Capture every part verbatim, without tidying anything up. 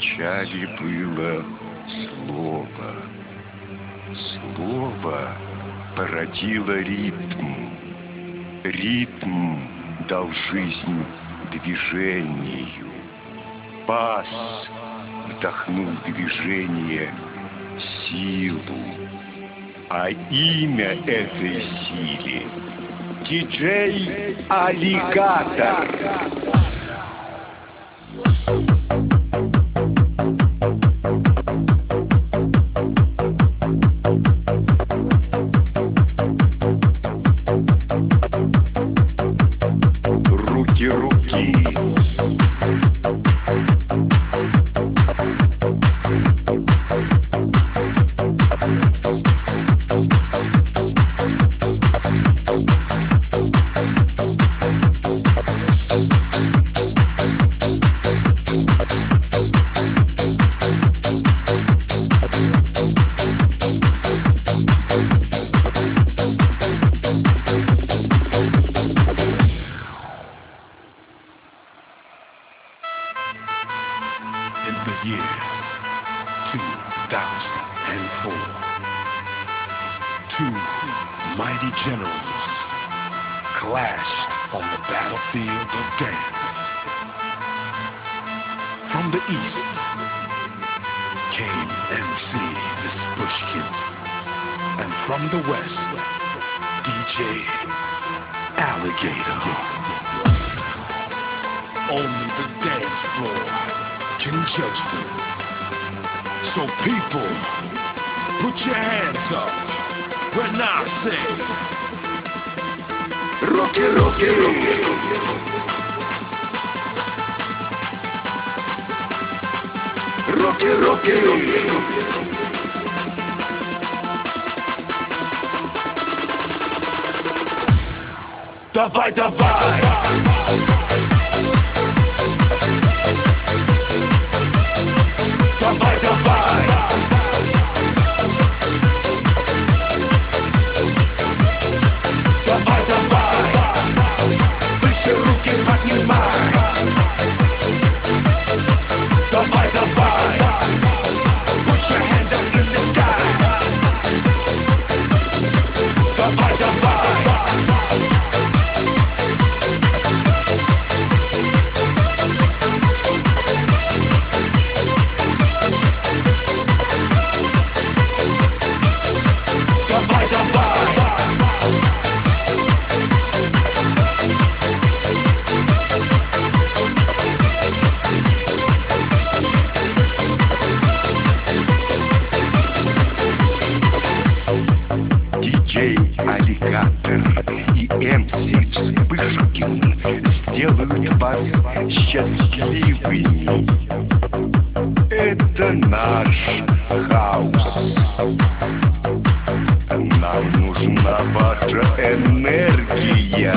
начале было слово. Слово породило ритм. Ритм дал жизнь движению. Бас вдохнул в движение силу. А имя этой силе — диджей Аллигатор. Руки, руки. In the year two thousand four, two mighty generals clashed on the battlefield of dance. From the east came M C Miss Pushkin, and from the west, D J Alligator. Only the dance floor can judge them. So people, put your hands up when I say Руки, руки. Руки, руки. Давай, давай. Давай, давай. Давай, давай. Выше руки поднимай. Давай, давай. Put your hand up in the sky. Давай, давай. Диджей Аллигатор и эм си Вспышкин сделают вас счастливыми. Это наш хаус. Нам нужна ваша энергия.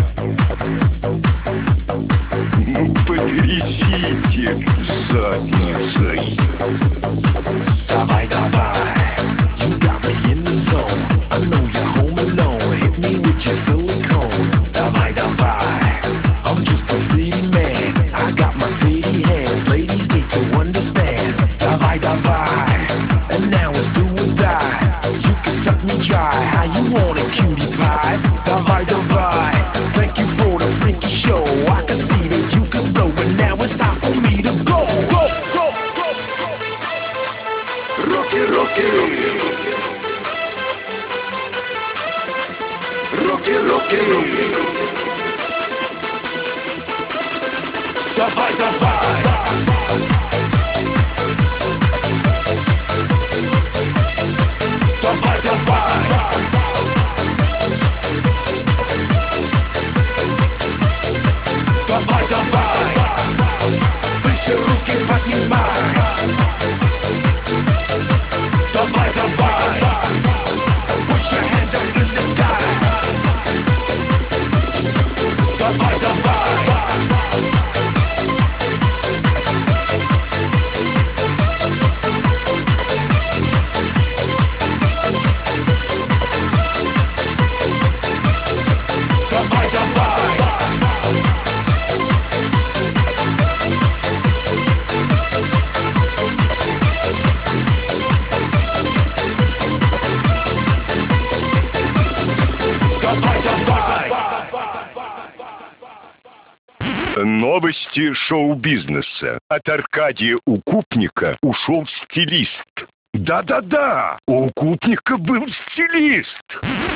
Потрясите задницей. Давай, давай. you got me in the zone. I know you're home alone. Hit me with your silicone. Давай, давай. I'm just a city man. I got my city hands. Ladies need to understand. Давай, давай. And now it's do or die. You can suck me dry. How you want it, cutie pie? Давай, давай. Thank you for the freaky show. I can see that you can flow, and now it's time for me to go. Go, go, go. Руки, руки. Руки, руки. Давай, давай. Давай, давай. Давай, давай. Выше руки поднимай. Давай, давай. Put your hand up in the sky. Давай, давай. Новости шоу-бизнеса. От Аркадия Укупника ушел стилист. Да-да-да, у Укупника был стилист.